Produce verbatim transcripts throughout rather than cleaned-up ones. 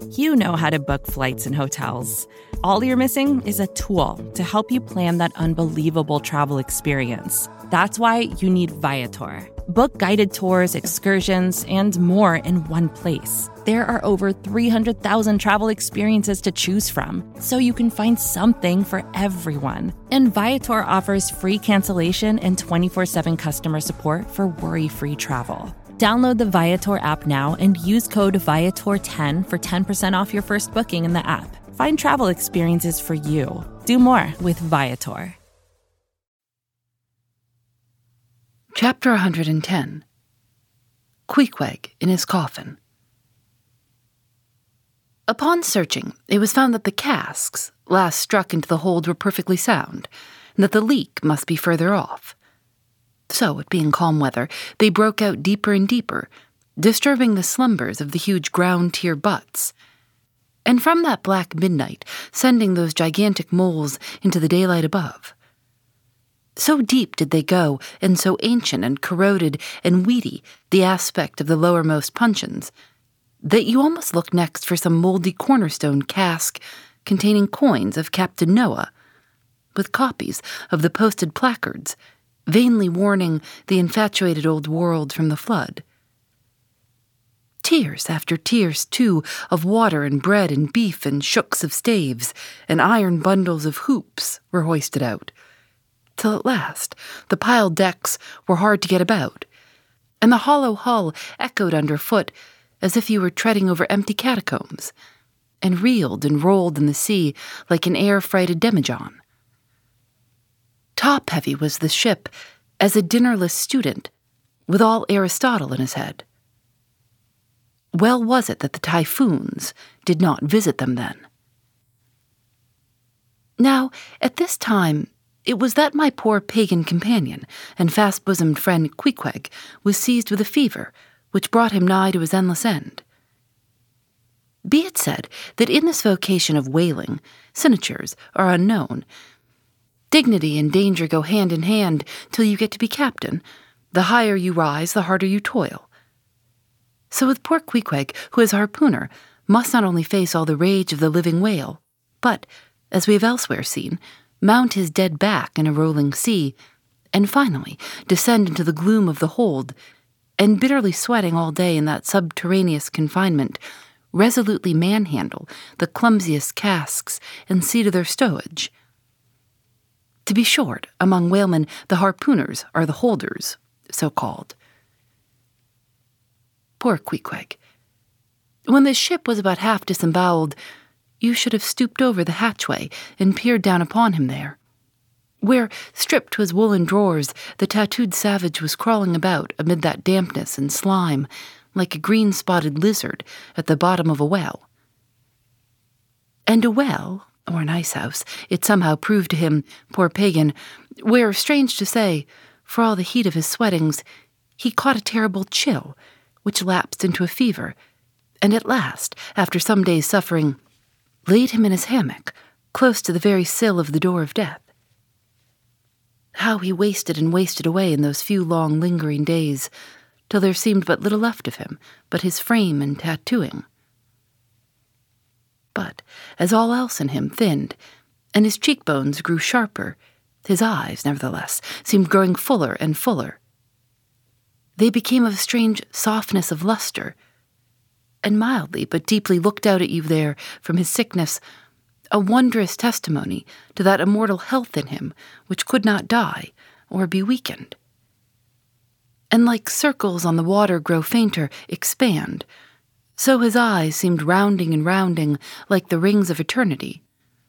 You know how to book flights and hotels. All you're missing is a tool to help you plan that unbelievable travel experience. That's why you need Viator. Book guided tours, excursions, and more in one place. There are over three hundred thousand travel experiences to choose from, so you can find something for everyone. And Viator offers free cancellation and twenty-four seven customer support for worry-free travel. Download the Viator app now and use code Viator ten for ten percent off your first booking in the app. Find travel experiences for you. Do more with Viator. Chapter one hundred ten. Queequeg in his coffin. Upon searching, it was found that the casks last struck into the hold were perfectly sound, and that the leak must be further off. So, it being calm weather, they broke out deeper and deeper, disturbing the slumbers of the huge ground-tier butts. And from that black midnight, sending those gigantic moles into the daylight above. So deep did they go, and so ancient and corroded and weedy the aspect of the lowermost puncheons, that you almost looked next for some mouldy cornerstone cask containing coins of Captain Noah, with copies of the posted placards, vainly warning the infatuated old world from the flood. Tiers after tiers, too, of water and bread and beef and shooks of staves and iron bundles of hoops were hoisted out, till at last the piled decks were hard to get about, and the hollow hull echoed underfoot as if you were treading over empty catacombs, and reeled and rolled in the sea like an air-frighted demijohn. Top-heavy was the ship as a dinnerless student, with all Aristotle in his head. Well was it that the typhoons did not visit them then. Now, at this time, it was that my poor pagan companion and fast-bosomed friend Queequeg was seized with a fever, which brought him nigh to his endless end. Be it said that in this vocation of whaling, sinecures are unknown. Dignity and danger go hand in hand till you get to be captain. The higher you rise, the harder you toil. So with poor Queequeg, who as harpooner must not only face all the rage of the living whale, but, as we have elsewhere seen, mount his dead back in a rolling sea, and finally descend into the gloom of the hold, and bitterly sweating all day in that subterraneous confinement, resolutely manhandle the clumsiest casks and see to their stowage. To be short, among whalemen, the harpooners are the holders, so called. Poor Queequeg. When the ship was about half disemboweled, you should have stooped over the hatchway and peered down upon him there, where, stripped to his woolen drawers, the tattooed savage was crawling about amid that dampness and slime, like a green-spotted lizard at the bottom of a well. And a well, or an ice-house, it somehow proved to him, poor pagan, where, strange to say, for all the heat of his sweatings, he caught a terrible chill, which lapsed into a fever, and at last, after some days' suffering, laid him in his hammock, close to the very sill of the door of death. How he wasted and wasted away in those few long lingering days, till there seemed but little left of him, but his frame and tattooing. But, as all else in him thinned, and his cheekbones grew sharper, his eyes, nevertheless, seemed growing fuller and fuller. They became of a strange softness of luster, and mildly but deeply looked out at you there from his sickness, a wondrous testimony to that immortal health in him which could not die or be weakened. And like circles on the water grow fainter, expand, so his eyes seemed rounding and rounding like the rings of eternity.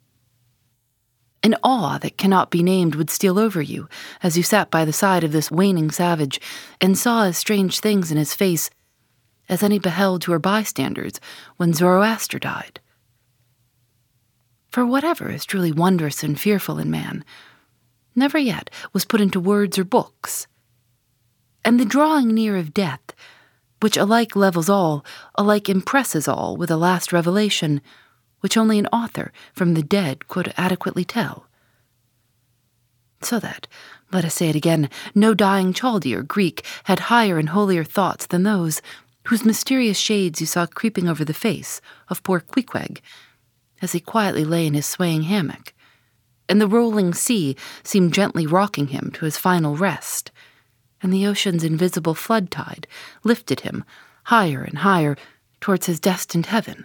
An awe that cannot be named would steal over you as you sat by the side of this waning savage and saw as strange things in his face as any beheld who were bystanders when Zoroaster died. For whatever is truly wondrous and fearful in man, never yet was put into words or books. And the drawing near of death, which alike levels all, alike impresses all with a last revelation, which only an author from the dead could adequately tell. So that, let us say it again, no dying Chaldee or Greek had higher and holier thoughts than those whose mysterious shades you saw creeping over the face of poor Queequeg as he quietly lay in his swaying hammock, and the rolling sea seemed gently rocking him to his final rest, and the ocean's invisible flood tide lifted him higher and higher towards his destined heaven.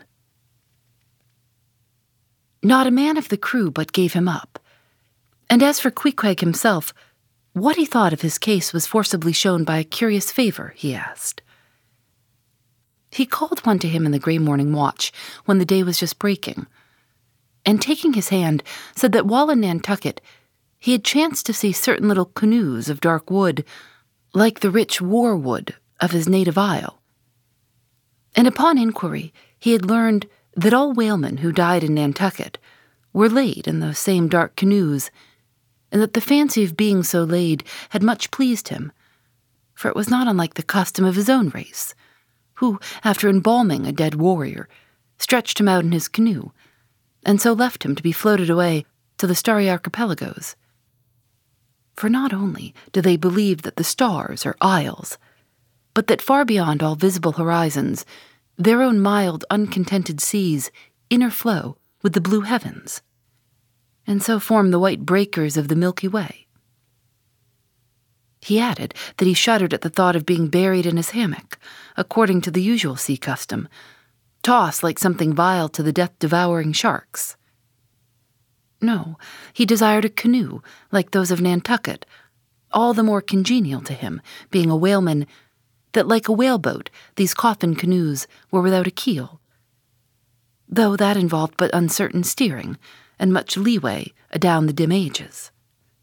Not a man of the crew but gave him up, and as for Queequeg himself, what he thought of his case was forcibly shown by a curious favor he asked. He called one to him in the grey morning watch when the day was just breaking, and taking his hand, said that while in Nantucket, he had chanced to see certain little canoes of dark wood, like the rich war wood of his native isle. And upon inquiry, he had learned that all whalemen who died in Nantucket were laid in those same dark canoes, and that the fancy of being so laid had much pleased him, for it was not unlike the custom of his own race, who, after embalming a dead warrior, stretched him out in his canoe, and so left him to be floated away to the starry archipelagos. For not only do they believe that the stars are isles, but that far beyond all visible horizons, their own mild, uncontented seas interflow with the blue heavens, and so form the white breakers of the Milky Way. He added that he shuddered at the thought of being buried in his hammock, according to the usual sea custom, tossed like something vile to the death-devouring sharks. No, he desired a canoe like those of Nantucket, all the more congenial to him, being a whaleman, that like a whaleboat these coffin canoes were without a keel, though that involved but uncertain steering and much leeway adown the dim ages.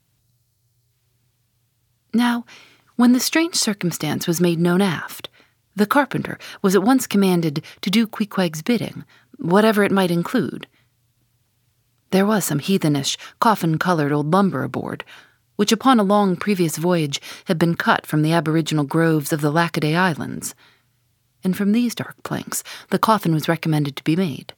Now, when the strange circumstance was made known aft, the carpenter was at once commanded to do Queequeg's bidding, whatever it might include. There was some heathenish, coffin-colored old lumber aboard, which upon a long previous voyage had been cut from the aboriginal groves of the Lackaday Islands, and from these dark planks the coffin was recommended to be made.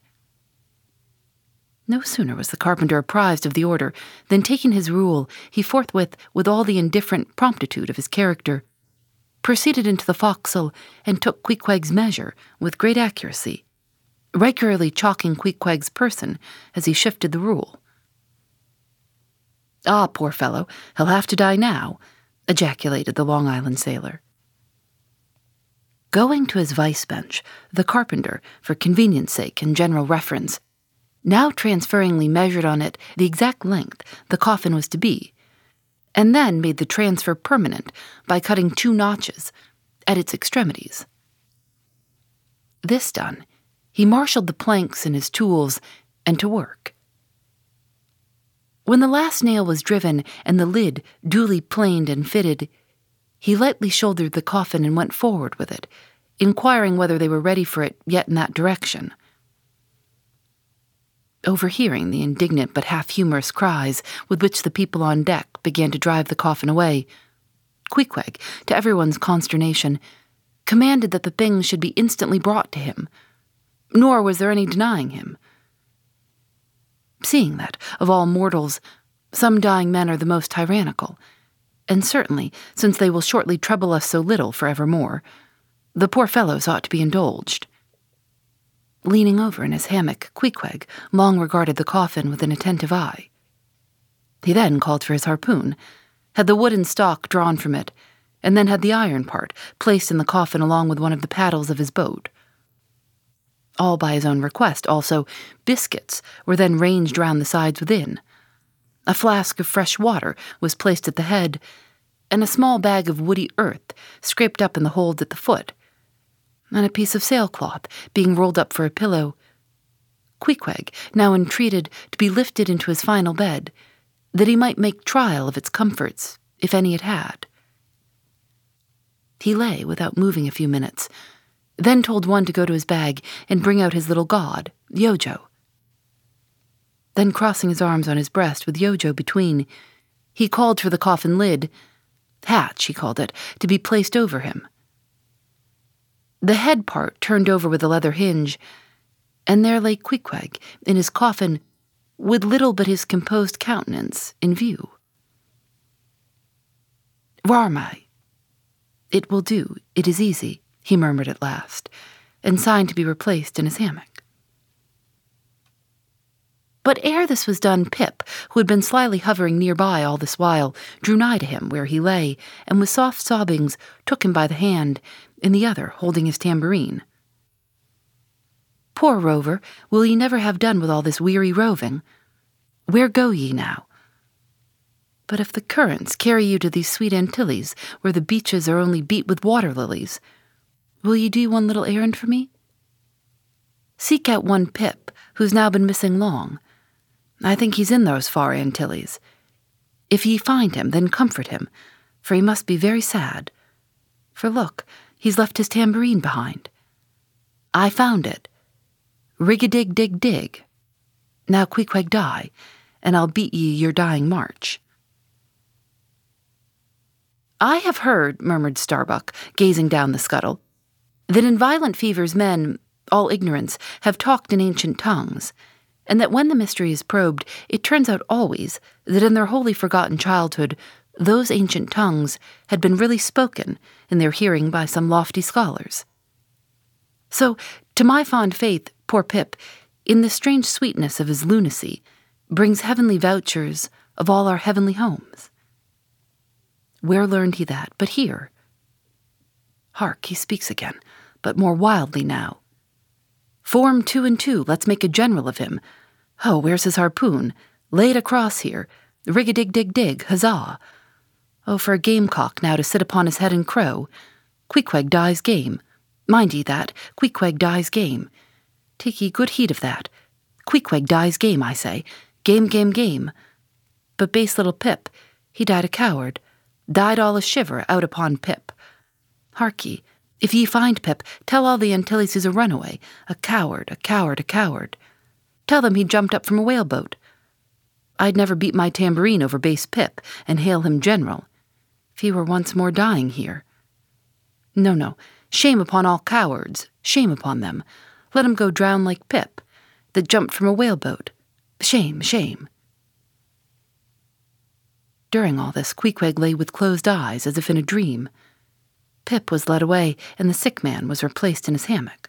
No sooner was the carpenter apprised of the order than, taking his rule, he forthwith, with all the indifferent promptitude of his character, proceeded into the forecastle and took Queequeg's measure with great accuracy, regularly chalking Queequeg's person as he shifted the rule. "Ah, poor fellow, he'll have to die now," ejaculated the Long Island sailor. Going to his vice-bench, the carpenter, for convenience sake and general reference, now transferringly measured on it the exact length the coffin was to be, and then made the transfer permanent by cutting two notches at its extremities. This done, he marshaled the planks and his tools, and to work. When the last nail was driven and the lid duly planed and fitted, he lightly shouldered the coffin and went forward with it, inquiring whether they were ready for it yet in that direction. Overhearing the indignant but half-humorous cries with which the people on deck began to drive the coffin away, Queequeg, to everyone's consternation, commanded that the thing should be instantly brought to him, nor was there any denying him. Seeing that, of all mortals, some dying men are the most tyrannical, and certainly, since they will shortly trouble us so little for evermore, the poor fellows ought to be indulged. Leaning over in his hammock, Queequeg long regarded the coffin with an attentive eye. He then called for his harpoon, had the wooden stock drawn from it, and then had the iron part placed in the coffin along with one of the paddles of his boat. All by his own request, also, biscuits were then ranged round the sides within. A flask of fresh water was placed at the head, and a small bag of woody earth scraped up in the hold at the foot, and a piece of sailcloth being rolled up for a pillow. Queequeg now entreated to be lifted into his final bed, that he might make trial of its comforts, if any it had. He lay without moving a few minutes, then told one to go to his bag and bring out his little god, Yojo. Then, crossing his arms on his breast with Yojo between, he called for the coffin lid, hatch he called it, to be placed over him. The head part turned over with a leather hinge, and there lay Queequeg in his coffin, with little but his composed countenance in view. "Rarmai. It will do, it is easy," he murmured at last, and signed to be replaced in his hammock. But ere this was done, Pip, who had been slyly hovering nearby all this while, drew nigh to him where he lay, and with soft sobbings took him by the hand, in the other holding his tambourine. Poor rover, will ye never have done with all this weary roving? Where go ye now? But if the currents carry you to these sweet Antilles, where the beaches are only beat with water lilies, will ye do one little errand for me? Seek out one Pip, who's now been missing long. I think he's in those far Antilles. If ye find him, then comfort him, for he must be very sad. For look, he's left his tambourine behind. I found it. Rig-a-dig-dig-dig. Now Queequeg die, and I'll beat ye your dying march. I have heard, murmured Starbuck, gazing down the scuttle, that in violent fevers men, all ignorance, have talked in ancient tongues, and that when the mystery is probed, it turns out always that in their wholly forgotten childhood, those ancient tongues had been really spoken in their hearing by some lofty scholars. So, to my fond faith, poor Pip, in the strange sweetness of his lunacy, brings heavenly vouchers of all our heavenly homes. Where learned he that but here? Hark, he speaks again, but more wildly now. Form two and two, let's make a general of him. Oh, where's his harpoon? Lay it across here. Rig-a-dig-dig-dig, huzzah! Oh, for a gamecock now to sit upon his head and crow. Queequeg dies game. Mind ye that, Queequeg dies game. Take ye good heed of that. Queequeg dies game, I say. Game, game, game. But base little Pip, he died a coward. Died all a shiver out upon Pip. Hark ye, if ye find Pip, tell all the Antilles he's a runaway, a coward, a coward, a coward. Tell them he jumped up from a whaleboat. I'd never beat my tambourine over base Pip and hail him general, if he were once more dying here. No, no, shame upon all cowards, shame upon them. Let 'em go drown like Pip, that jumped from a whaleboat. Shame, shame. During all this, Queequeg lay with closed eyes as if in a dream. Pip was led away, and the sick man was replaced in his hammock.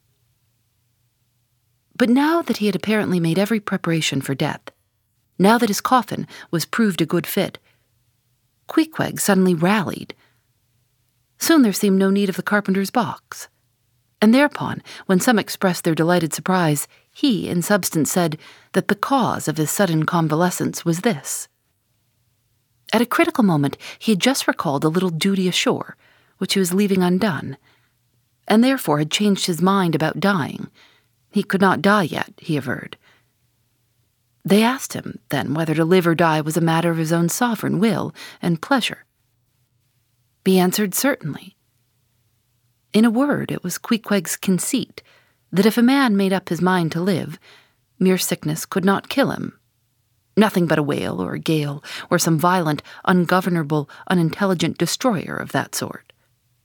But now that he had apparently made every preparation for death, now that his coffin was proved a good fit, Queequeg suddenly rallied. Soon there seemed no need of the carpenter's box. And thereupon, when some expressed their delighted surprise, he, in substance, said that the cause of his sudden convalescence was this. At a critical moment, he had just recalled a little duty ashore, which he was leaving undone, and therefore had changed his mind about dying. He could not die yet, he averred. They asked him, then, whether to live or die was a matter of his own sovereign will and pleasure. He answered certainly. In a word, it was Queequeg's conceit that if a man made up his mind to live, mere sickness could not kill him. Nothing but a whale or a gale or some violent, ungovernable, unintelligent destroyer of that sort.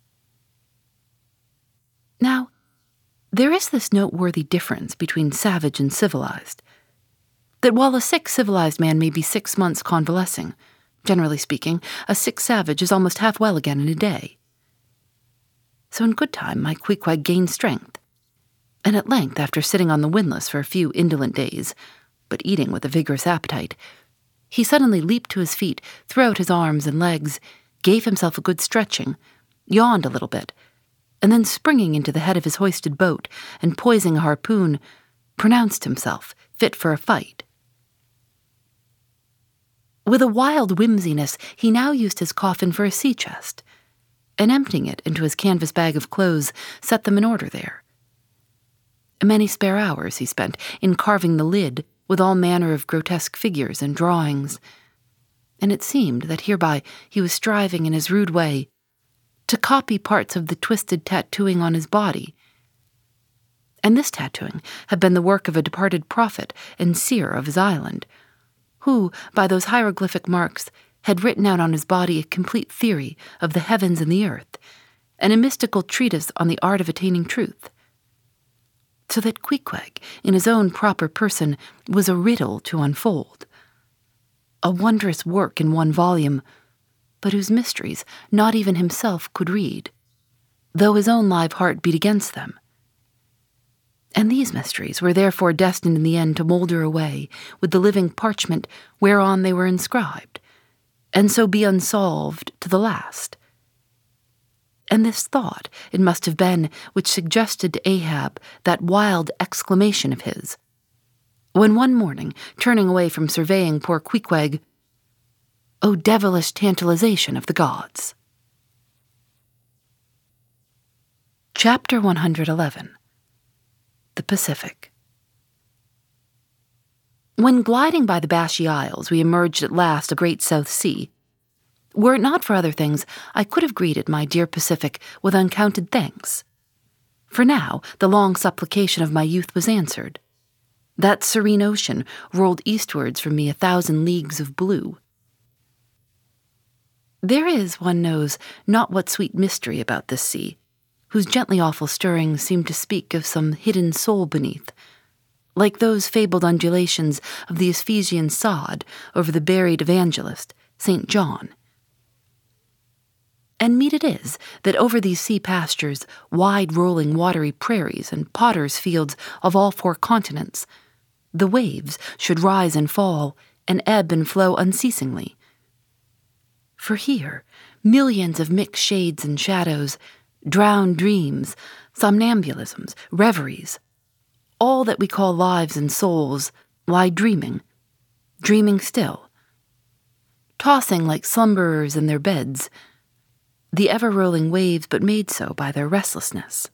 Now, there is this noteworthy difference between savage and civilized, that while a sick civilized man may be six months convalescing, generally speaking, a sick savage is almost half well again in a day. So in good time my Queequeg gained strength, and at length, after sitting on the windlass for a few indolent days, but eating with a vigorous appetite, he suddenly leaped to his feet, threw out his arms and legs, gave himself a good stretching, yawned a little bit, and then springing into the head of his hoisted boat and poising a harpoon, pronounced himself fit for a fight. With a wild whimsiness, he now used his coffin for a sea chest, and emptying it into his canvas bag of clothes, set them in order there. Many spare hours he spent in carving the lid with all manner of grotesque figures and drawings, and it seemed that hereby he was striving in his rude way to copy parts of the twisted tattooing on his body. And this tattooing had been the work of a departed prophet and seer of his island, who, by those hieroglyphic marks, had written out on his body a complete theory of the heavens and the earth, and a mystical treatise on the art of attaining truth. So that Queequeg, in his own proper person, was a riddle to unfold, a wondrous work in one volume, but whose mysteries not even himself could read, though his own live heart beat against them. And these mysteries were therefore destined in the end to moulder away with the living parchment whereon they were inscribed, and so be unsolved to the last. And this thought it must have been which suggested to Ahab that wild exclamation of his, when one morning, turning away from surveying poor Queequeg, "O devilish tantalization of the gods." Chapter one hundred eleven. The Pacific. When gliding by the Bashy Isles, we emerged at last a great South Sea. Were it not for other things, I could have greeted my dear Pacific with uncounted thanks. For now, the long supplication of my youth was answered. That serene ocean rolled eastwards from me a thousand leagues of blue. There is, one knows, not what sweet mystery about this sea, whose gently awful stirrings seem to speak of some hidden soul beneath, like those fabled undulations of the Ephesian sod over the buried evangelist, Saint John. And meet it is that over these sea pastures, wide-rolling watery prairies, and potters' fields of all four continents, the waves should rise and fall, and ebb and flow unceasingly. For here, millions of mixed shades and shadows, drowned dreams, somnambulisms, reveries, all that we call lives and souls, lie dreaming, dreaming still, tossing like slumberers in their beds, the ever-rolling waves but made so by their restlessness.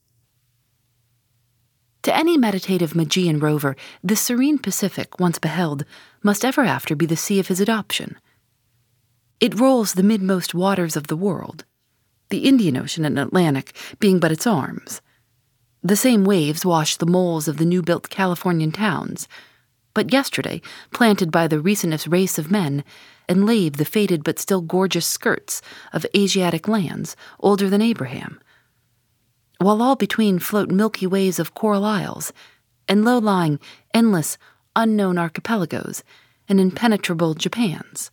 To any meditative Magian rover, this serene Pacific, once beheld, must ever after be the sea of his adoption. It rolls the midmost waters of the world, the Indian Ocean and Atlantic being but its arms. The same waves wash the moles of the new-built Californian towns, but yesterday planted by the recentest race of men, and lave the faded but still gorgeous skirts of Asiatic lands older than Abraham, while all between float milky ways of coral isles, and low-lying, endless, unknown archipelagos, and impenetrable Japans.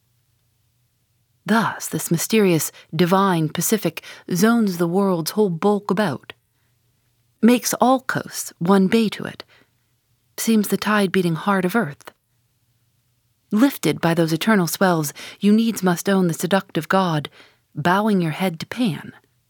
Thus, this mysterious, divine Pacific zones the world's whole bulk about, makes all coasts one bay to it, seems the tide-beating heart of earth. Lifted by those eternal swells, you needs must own the seductive god, bowing your head to Pan.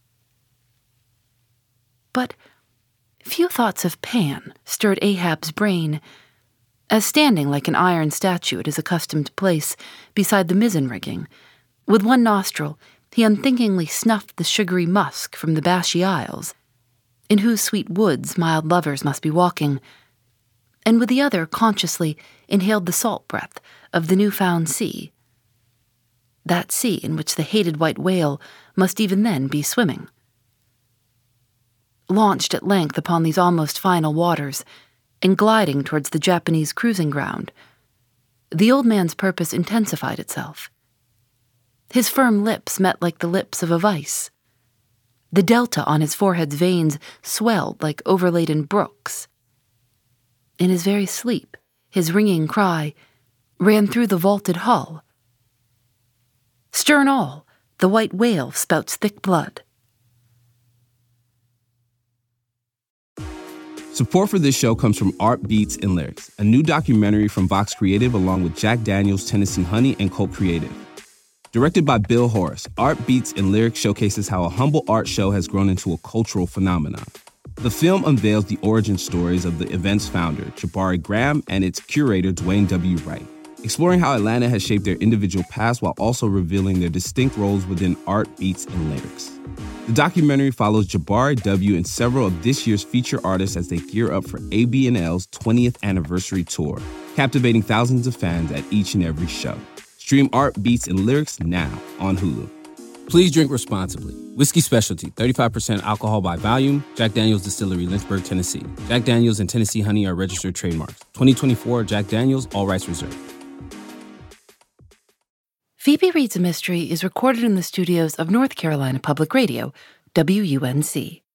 But few thoughts of Pan stirred Ahab's brain, as standing like an iron statue at his accustomed place beside the mizzen-rigging, with one nostril he unthinkingly snuffed the sugary musk from the Bashy Isles, in whose sweet woods mild lovers must be walking, and with the other consciously inhaled the salt breath of the new-found sea, that sea in which the hated white whale must even then be swimming. Launched at length upon these almost final waters, and gliding towards the Japanese cruising ground, the old man's purpose intensified itself. His firm lips met like the lips of a vice. The delta on his forehead's veins swelled like overladen brooks. In his very sleep, his ringing cry ran through the vaulted hull. Stern all, the white whale spouts thick blood. Support for this show comes from Art Beats and Lyrics, a new documentary from Vox Creative along with Jack Daniels, Tennessee Honey, and Cult Creative. Directed by Bill Horace, Art Beats and Lyrics showcases how a humble art show has grown into a cultural phenomenon. The film unveils the origin stories of the event's founder, Jabari Graham, and its curator, Dwayne W. Wright, exploring how Atlanta has shaped their individual paths while also revealing their distinct roles within Art, Beats, and Lyrics. The documentary follows Jabari W. and several of this year's feature artists as they gear up for A B and L's twentieth anniversary tour, captivating thousands of fans at each and every show. Stream Art, Beats, and Lyrics now on Hulu. Please drink responsibly. Whiskey Specialty, thirty-five percent alcohol by volume. Jack Daniels Distillery, Lynchburg, Tennessee. Jack Daniels and Tennessee Honey are registered trademarks. twenty twenty-four Jack Daniels, all rights reserved. Phoebe Reads a Mystery is recorded in the studios of North Carolina Public Radio, W U N C.